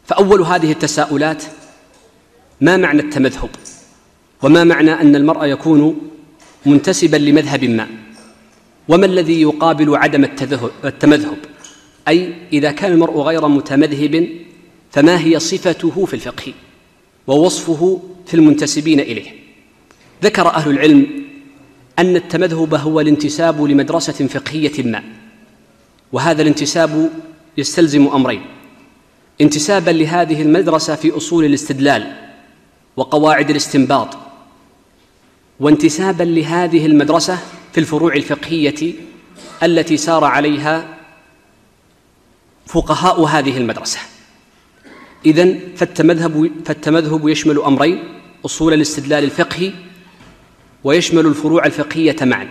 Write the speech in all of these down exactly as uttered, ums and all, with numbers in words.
فأول هذه التساؤلات: ما معنى التمذهب؟ وما معنى أن المرء يكون منتسبا لمذهب ما؟ وما الذي يقابل عدم التمذهب؟ أي إذا كان المرء غير متمذهب فما هي صفته في الفقه ووصفه في المنتسبين إليه؟ ذكر أهل العلم أن التمذهب هو الانتساب لمدرسة فقهية ما، وهذا الانتساب يستلزم أمرين: انتسابا لهذه المدرسة في أصول الاستدلال وقواعد الاستنباط، وانتسابا لهذه المدرسة في الفروع الفقهية التي سار عليها فقهاء هذه المدرسة. إذن فالتمذهب, فالتمذهب يشمل أمرين: أصول الاستدلال الفقهي، ويشمل الفروع الفقهية معا.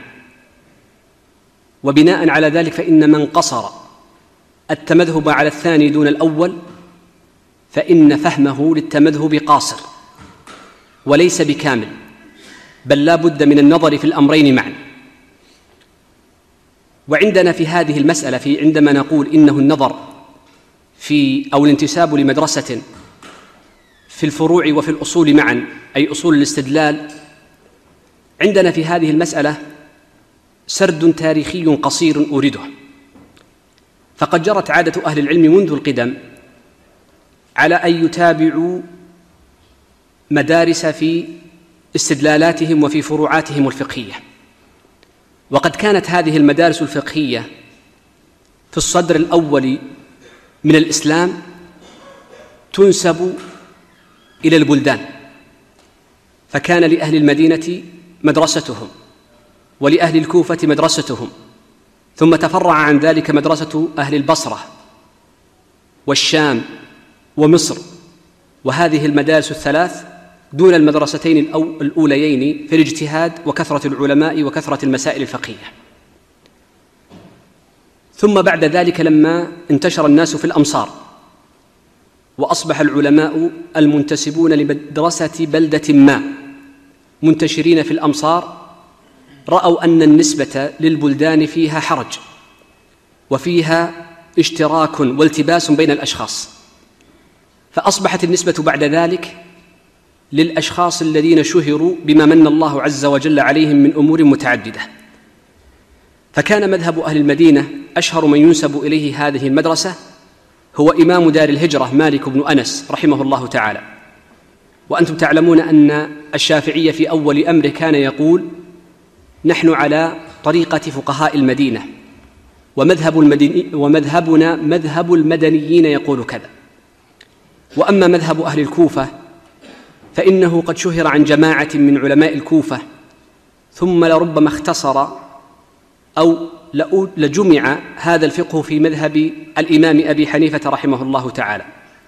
وبناء على ذلك فإن من قصر التمذهب على الثاني دون الأول فإن فهمه للتمذهب قاصر وليس بكامل، بل لا بد من النظر في الأمرين معا. وعندنا في هذه المسألة في عندما نقول إنه النظر في أو الانتساب لمدرسة في الفروع وفي الأصول معا، أي أصول الاستدلال، عندنا في هذه المسألة سرد تاريخي قصير أورده. فقد جرت عادة أهل العلم منذ القدم على أن يتابعوا مدارس في استدلالاتهم وفي فروعاتهم الفقهية، وقد كانت هذه المدارس الفقهية في الصدر الأول من الإسلام تنسب إلى البلدان، فكان لأهل المدينة مدرستهم، ولأهل الكوفة مدرستهم، ثم تفرع عن ذلك مدرسة أهل البصرة والشام ومصر، وهذه المدارس الثلاث دون المدرستين الأوليين في الاجتهاد وكثرة العلماء وكثرة المسائل الفقهية. ثم بعد ذلك لما انتشر الناس في الأمصار وأصبح العلماء المنتسبون لمدرسة بلدة ما منتشرين في الأمصار، رأوا أن النسبة للبلدان فيها حرج وفيها اشتراك والتباس بين الأشخاص، فأصبحت النسبة بعد ذلك للأشخاص الذين شهروا بما من الله عز وجل عليهم من أمور متعددة. فكان مذهب أهل المدينة أشهر من ينسب إليه هذه المدرسة هو إمام دار الهجرة مالك بن أنس رحمه الله تعالى. وأنتم تعلمون أن الشافعي في أول أمره كان يقول: نحن على طريقة فقهاء المدينة، ومذهب المدني ومذهبنا مذهب المدنيين يقول كذا. وأما مذهب أهل الكوفة فإنه قد شهر عن جماعة من علماء الكوفة، ثم لربما اختصر أو لجمع هذا الفقه في مذهب الإمام أبي حنيفة رحمه الله تعالى.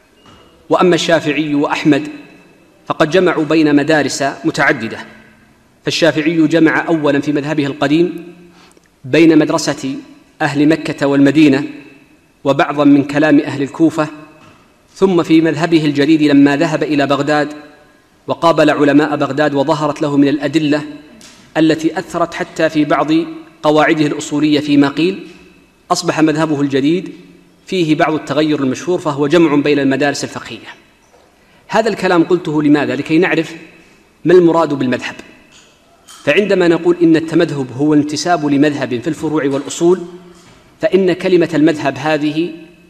وأما الشافعي وأحمد فقد جمعوا بين مدارس متعددة، فالشافعي جمع أولا في مذهبه القديم بين مدرسة أهل مكة والمدينة وبعضا من كلام أهل الكوفة، ثم في مذهبه الجديد لما ذهب إلى بغداد وقابل علماء بغداد وظهرت له من الأدلة التي أثرت حتى في بعض قواعده الأصولية فيما قيل، أصبح مذهبه الجديد فيه بعض التغير المشهور، فهو جمع بين المدارس الفقهية. هذا الكلام قلته لماذا؟ لكي نعرف ما المراد بالمذهب. فعندما نقول إن التمذهب هو انتساب لمذهب في الفروع والأصول، فإن كلمة المذهب هذه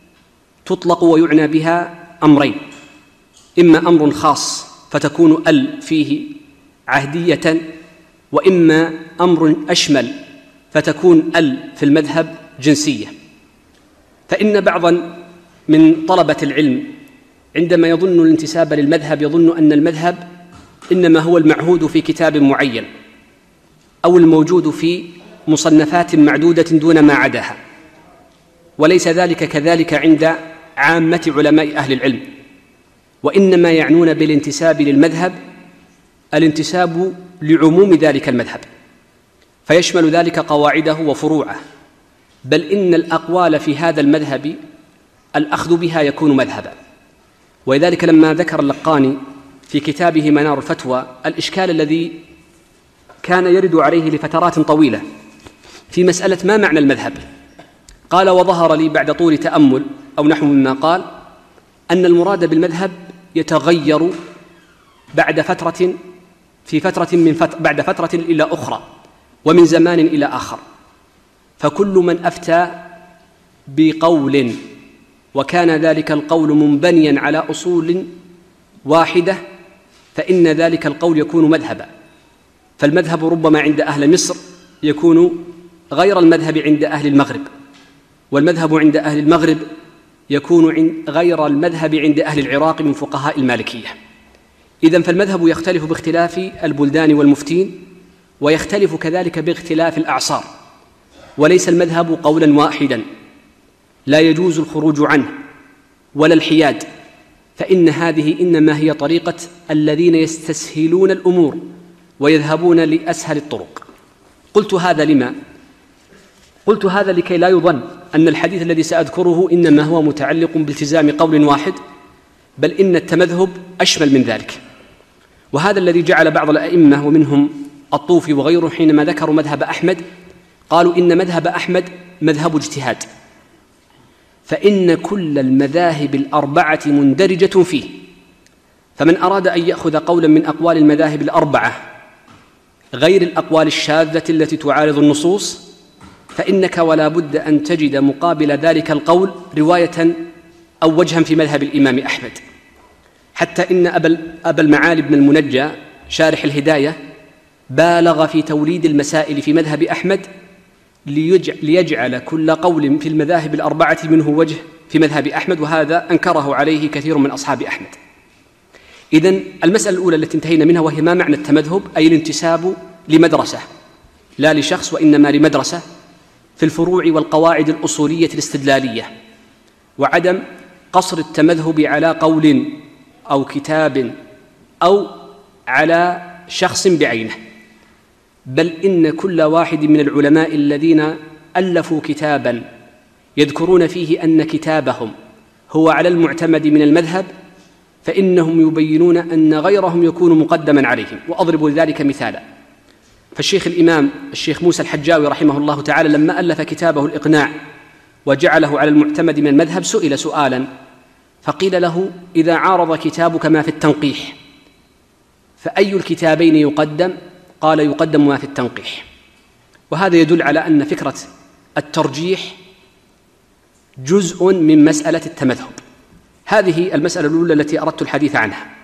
تطلق ويعنى بها أمرين: إما أمر خاص فتكون ال فيه عهدية، وإما أمر أشمل فتكون ال في المذهب جنسية. فإن بعضا من طلبة العلم عندما يظن الانتساب للمذهب يظن أن المذهب إنما هو المعهود في كتاب معين أو الموجود في مصنفات معدودة دون ما عداها، وليس ذلك كذلك عند عامة علماء أهل العلم، وإنما يعنون بالانتساب للمذهب الانتساب لعموم ذلك المذهب، فيشمل ذلك قواعده وفروعه، بل إن الأقوال في هذا المذهب الأخذ بها يكون مذهبا. ولذلك لما ذكر اللقاني في كتابه منار الفتوى الإشكال الذي كان يرد عليه لفترات طويلة في مسألة ما معنى المذهب، قال: وظهر لي بعد طول تأمل أو نحو مما قال أن المراد بالمذهب يتغير بعد فترة في فترة من فترة بعد فترة إلى أخرى ومن زمان إلى آخر، فكل من أفتى بقول وكان ذلك القول منبنيا على أصول واحدة فإن ذلك القول يكون مذهبا. فالمذهب ربما عند أهل مصر يكون غير المذهب عند أهل المغرب، والمذهب عند أهل المغرب يكون غير المذهب عند أهل العراق من فقهاء المالكية. إذن فالمذهب يختلف باختلاف البلدان والمفتين، ويختلف كذلك باختلاف الأعصار، وليس المذهب قولا واحدا لا يجوز الخروج عنه ولا الحياد، فإن هذه إنما هي طريقة الذين يستسهلون الأمور ويذهبون لأسهل الطرق. قلت هذا لما؟ قلت هذا لكي لا يظن أن الحديث الذي سأذكره إنما هو متعلق بالتزام قول واحد، بل إن التمذهب أشمل من ذلك. وهذا الذي جعل بعض الأئمة ومنهم الطوفي وغيره حينما ذكروا مذهب أحمد قالوا إن مذهب أحمد مذهب اجتهاد، فإن كل المذاهب الأربعة مندرجة فيه، فمن أراد أن يأخذ قولا من أقوال المذاهب الأربعة غير الأقوال الشاذة التي تعارض النصوص فإنك ولا بد أن تجد مقابل ذلك القول رواية أو وجها في مذهب الإمام أحمد، حتى إن أبا المعالي بن المنجى شارح الهداية بالغ في توليد المسائل في مذهب أحمد ليجعل كل قول في المذاهب الأربعة منه وجه في مذهب أحمد، وهذا أنكره عليه كثير من أصحاب أحمد. إذن المسألة الأولى التي انتهينا منها وهي ما معنى التمذهب، أي الانتساب لمدرسة لا لشخص وإنما لمدرسة في الفروع والقواعد الأصولية الاستدلالية، وعدم قصر التمذهب على قول أو كتاب أو على شخص بعينه، بل إن كل واحد من العلماء الذين ألفوا كتابا يذكرون فيه أن كتابهم هو على المعتمد من المذهب فإنهم يبينون أن غيرهم يكون مقدما عليهم. وأضرب لذلك مثالا، فالشيخ الإمام الشيخ موسى الحجاوي رحمه الله تعالى لما ألف كتابه الإقناع وجعله على المعتمد من المذهب سئل سؤالا فقيل له: إذا عارض كتابك ما في التنقيح فأي الكتابين يقدم؟ قال: يقدم ما في التنقيح. وهذا يدل على أن فكرة الترجيح جزء من مسألة التمذهب. هذه المسألة الأولى التي أردت الحديث عنها.